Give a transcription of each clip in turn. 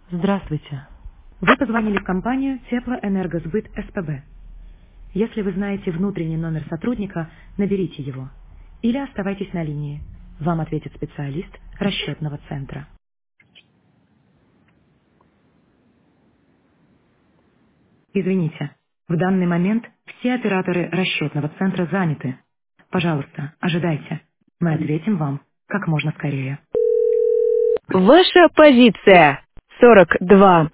Здравствуйте. Вы позвонили в компанию Теплоэнергосбыт СПБ. Если вы знаете внутренний номер сотрудника, наберите его. Или оставайтесь на линии. Вам ответит специалист расчетного центра. Извините, в данный момент все операторы расчетного центра заняты. Пожалуйста, ожидайте. Мы ответим вам как можно скорее. Ваша позиция 42.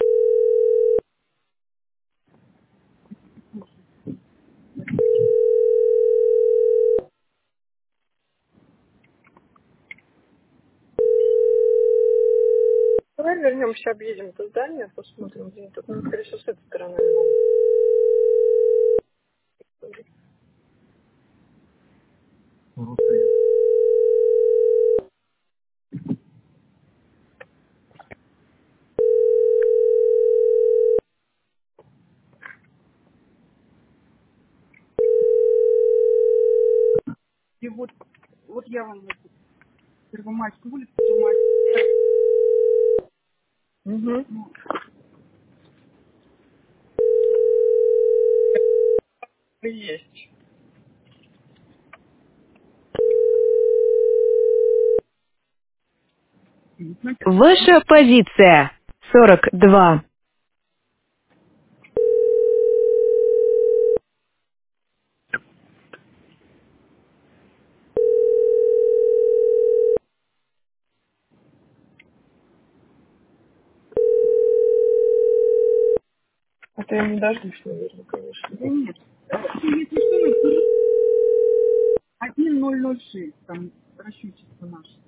Давай вернемся, объедем это здание, посмотрим, где тут. Ну, скорее всего, с этой стороны не могут. И вот я вам Первомайскую улицу, Первомайскую. Угу. Есть. Ваша позиция 42. Это я не дождусь, наверное, конечно. Да нет. Если что, 1006, там расчетчик наш.